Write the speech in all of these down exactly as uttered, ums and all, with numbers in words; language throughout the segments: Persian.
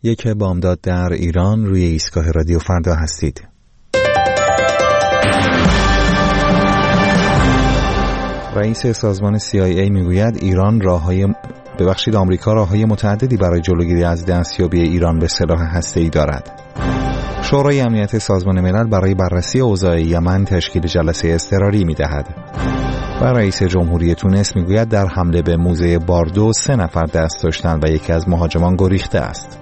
یک بامداد در ایران، روی ایستگاه رادیو فردا هستید. رئیس سازمان سی آی ای میگوید ایران راههای ببخشید آمریکا راههای متعددی برای جلوگیری از دستیابی ایران به سلاح هسته‌ای دارد. شورای امنیت سازمان ملل برای بررسی اوضاع یمن تشکیل جلسه اضطراری می‌دهد. و رئیس جمهوری تونس میگوید در حمله به موزه باردو سه نفر دست داشتند و یکی از مهاجمان گریخته است.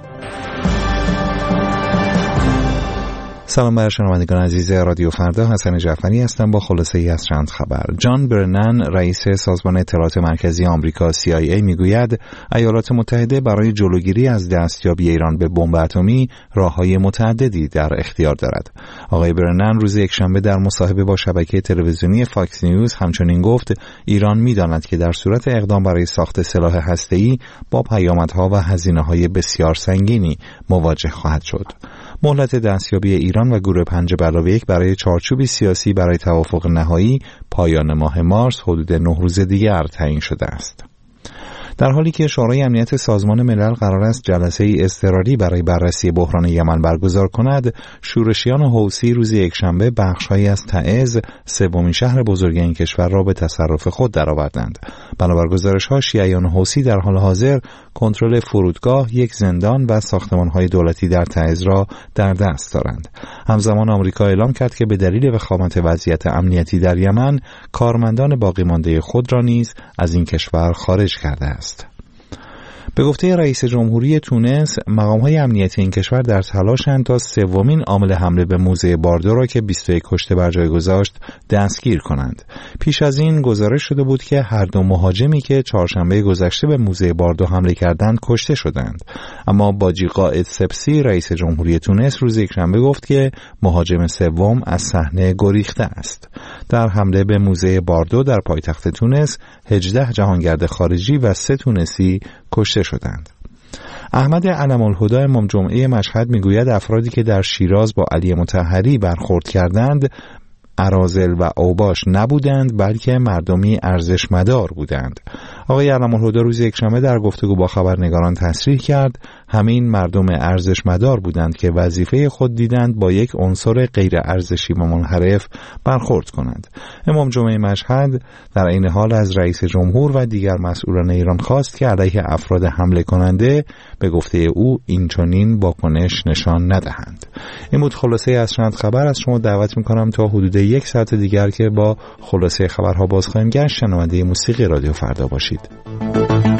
سلام بر شنوندگان عزیز رادیو فردا، حسن جعفری هستم با خلاصه ای از چند خبر. جان برنن، رئیس سازمان اطلاعات مرکزی آمریکا سی آی ای میگوید ایالات متحده برای جلوگیری از دستیابی ایران به بمب اتمی راههای متعددی در اختیار دارد. آقای برنن روز یکشنبه در مصاحبه با شبکه تلویزیونی فاکس نیوز همچنین گفت ایران میداند که در صورت اقدام برای ساخت سلاح هسته‌ای با پیامدها و هزینه‌های بسیار سنگینی مواجه خواهد شد. مهلت دستیابی ایران و گروه پنج به علاوه یک برای چارچوبی سیاسی برای توافق نهایی پایان ماه مارس حدود نه روز دیگر تعیین شده است. در حالی که شورای امنیت سازمان ملل قرار است جلسه اضطراری برای بررسی بحران یمن برگزار کند، شورشیان حوثی روز یکشنبه بخش‌هایی از تعز، سومین شهر بزرگ این کشور را به تصرف خود درآوردند. بنابر گزارش‌ها شیعیان حوثی در حال حاضر کنترل فرودگاه، یک زندان و ساختمان‌های دولتی در تعز را در دست دارند. همزمان آمریکا اعلام کرد که به دلیل وخامت وضعیت امنیتی در یمن، کارمندان باقی مانده خود را نیز از این کشور خارج کرده است. به گفته رئیس جمهوری تونس، مقام‌های امنیتی این کشور در تلاشند تا سومین عامل حمله به موزه باردو را که بیست و یک کشته بر جای گذاشت دستگیر کنند. پیش از این گزارش شده بود که هر دو مهاجمی که چهارشنبه گذشته به موزه باردو حمله کردند کشته شدند. اما باجی قائد سپسی، رئیس جمهوری تونس، روز یکشنبه گفت که مهاجم سوم از صحنه گریخته است. در حمله به موزه باردو در پایتخت تونس، هجده جهانگرد خارجی و سه تونسی کشته شدند. احمد علم‌الهدی امام جمعه مشهد میگوید افرادی که در شیراز با علی مطهری برخورد کردند اراذل و اوباش نبودند، بلکه مردمی ارزشمدار بودند. آقای علم‌الهدی روز یکشنبه در گفتگو با خبرنگاران تصریح کرد همین مردم ارزشمدار بودند که وظیفه خود دیدند با یک عنصر غیر ارزشی و منحرف برخورد کنند. امام جمعه مشهد در این حال از رئیس جمهور و دیگر مسئولان ایران خواست که علیه افراد حمله کننده به گفته او اینچنین واکنش نشان ندهند. این بود خلاصه از چند خبر. از شما دعوت می‌کنم تا حدود یک ساعت دیگر که با خلاصه خبرها باز خواهیم گشت شنونده موسیقی رادیو فردا باشید.